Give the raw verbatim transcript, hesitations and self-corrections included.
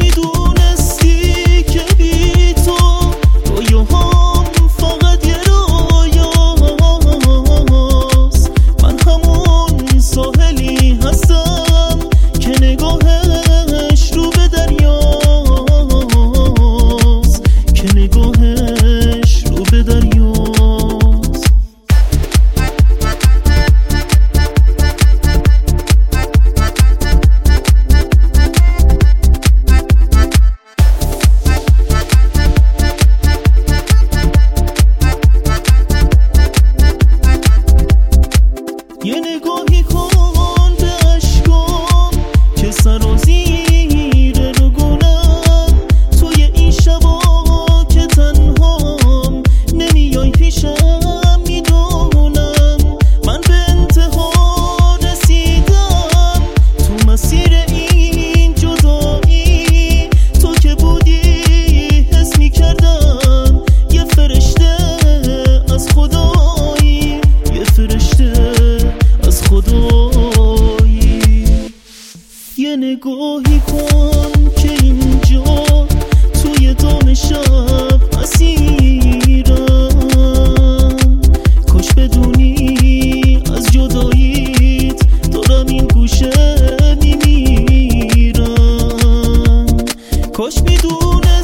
میدونستی که بی تو رویاهام فقط یه رویاست. من همون ساحلی هستم که نگاهش رو به دریاست، که نگاهش رو به دریاست. یه نگاهی کن به عشقام که سرازیره رو گونم، توی این شبا که تنهام نمیای پیشم. میدونم من به انتها رسیدم تو مسیر این جدایی. تو که بودی حس میکردم یه فرشته از خدایی، یه فرشته از خدایی. یه نگاهی کن که اینجا توی دام شب اسیرم. کاش بدونی از جداییت دارم این گوشه میمیرم. کاش میدونه